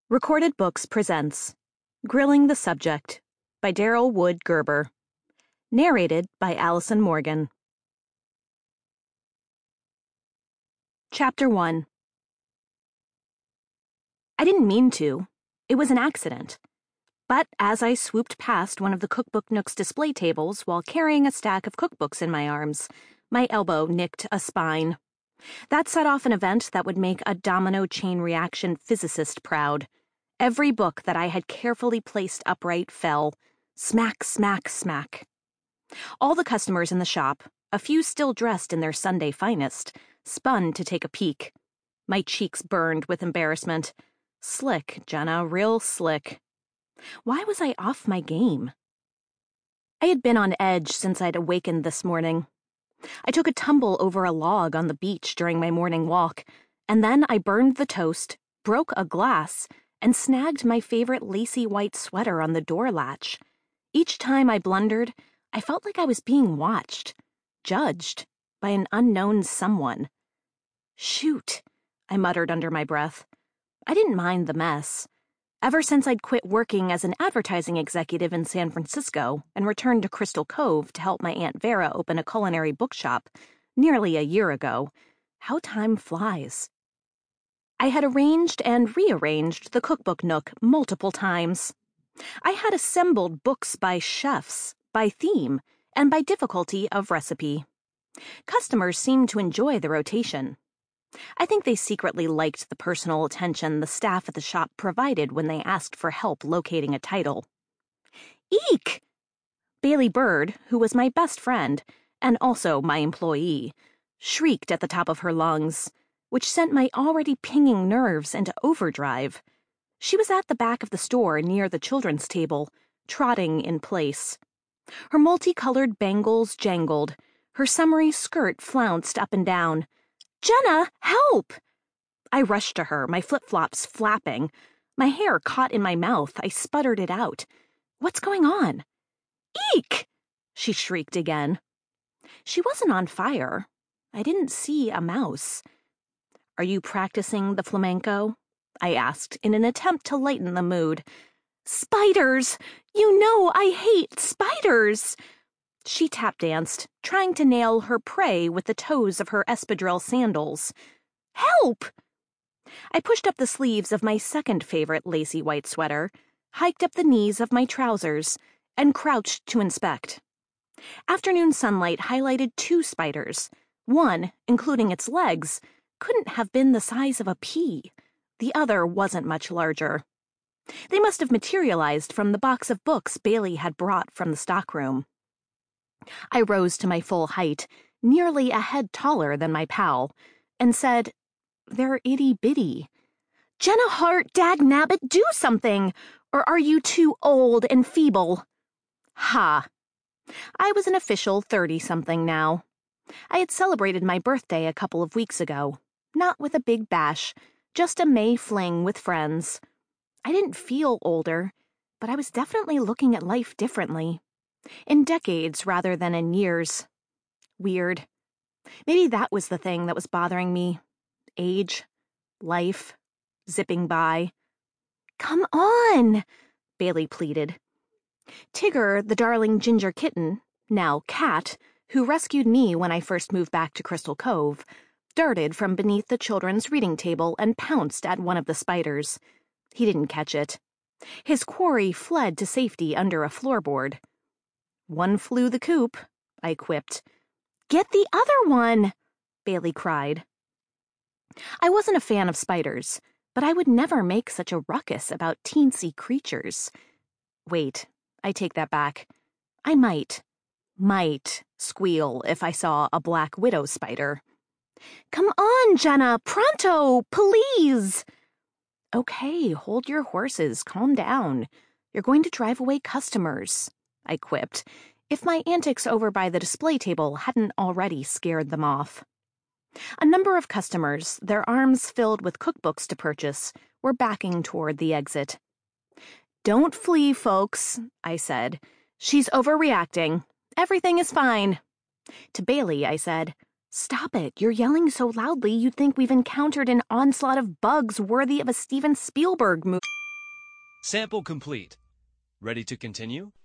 Recorded Books presents Grilling the Subject by Daryl Wood Gerber. Narrated by Allison Morgan. Chapter 1. I didn't mean to. It was an accident. But as I swooped past one of the Cookbook Nook's display tables while carrying a stack of cookbooks in my arms, my elbow nicked a spine. That set off an event that would make a domino chain reaction physicist proud. Every book that I had carefully placed upright fell. Smack, smack, smack. All the customers in the shop, a few still dressed in their Sunday finest, spun to take a peek. My cheeks burned with embarrassment. Slick, Jenna, real slick. Why was I off my game? I had been on edge since I'd awakened this morning. I took a tumble over a log on the beach during my morning walk, and then I burned the toast, broke a glass, and snagged my favorite lacy white sweater on the door latch. Each time I blundered, I felt like I was being watched, judged, by an unknown someone. Shoot, I muttered under my breath. I didn't mind the mess. Ever since I'd quit working as an advertising executive in San Francisco and returned to Crystal Cove to help my Aunt Vera open a culinary bookshop nearly a year ago, how time flies. I had arranged and rearranged the Cookbook Nook multiple times. I had assembled books by chefs, by theme, and by difficulty of recipe. Customers seemed to enjoy the rotation. I think they secretly liked the personal attention the staff at the shop provided when they asked for help locating a title. Eek! Bailey Bird, who was my best friend, and also my employee, shrieked at the top of her lungs, which sent my already pinging nerves into overdrive. She was at the back of the store near the children's table, trotting in place. Her multicolored bangles jangled. Her summery skirt flounced up and down. "Jenna, help!" I rushed to her, my flip-flops flapping. My hair caught in my mouth. I sputtered it out. "What's going on?" "Eek!" she shrieked again. She wasn't on fire. I didn't see a mouse. "Are you practicing the flamenco?" I asked in an attempt to lighten the mood. "Spiders! You know I hate spiders!" She tap-danced, trying to nail her prey with the toes of her espadrille sandals. "Help!" I pushed up the sleeves of my second favorite lacy white sweater, hiked up the knees of my trousers, and crouched to inspect. Afternoon sunlight highlighted two spiders. One, including its legs, couldn't have been the size of a pea. The other wasn't much larger. They must have materialized from the box of books Bailey had brought from the stockroom. I rose to my full height, nearly a head taller than my pal, and said, "They're itty-bitty." "Jenna Hart, dagnabbit, do something! Or are you too old and feeble?" Ha! I was an official 30-something now. I had celebrated my birthday a couple of weeks ago. Not with a big bash, just a May fling with friends. I didn't feel older, but I was definitely looking at life differently. In decades rather than in years. Weird. Maybe that was the thing that was bothering me. Age. Life. Zipping by. "Come on," Bailey pleaded. Tigger, the darling ginger kitten, now cat, who rescued me when I first moved back to Crystal Cove, darted from beneath the children's reading table and pounced at one of the spiders. He didn't catch it. His quarry fled to safety under a floorboard. "One flew the coop," I quipped. "Get the other one," Bailey cried. I wasn't a fan of spiders, but I would never make such a ruckus about teensy creatures. Wait, I take that back. I might squeal if I saw a black widow spider. "Come on, Jenna, pronto, please!" "Okay, hold your horses, calm down. You're going to drive away customers," I quipped, if my antics over by the display table hadn't already scared them off. A number of customers, their arms filled with cookbooks to purchase, were backing toward the exit. "Don't flee, folks," I said. "She's overreacting. Everything is fine." To Bailey, I said, "Stop it. You're yelling so loudly you'd think we've encountered an onslaught of bugs worthy of a Steven Spielberg movie." Sample complete. Ready to continue?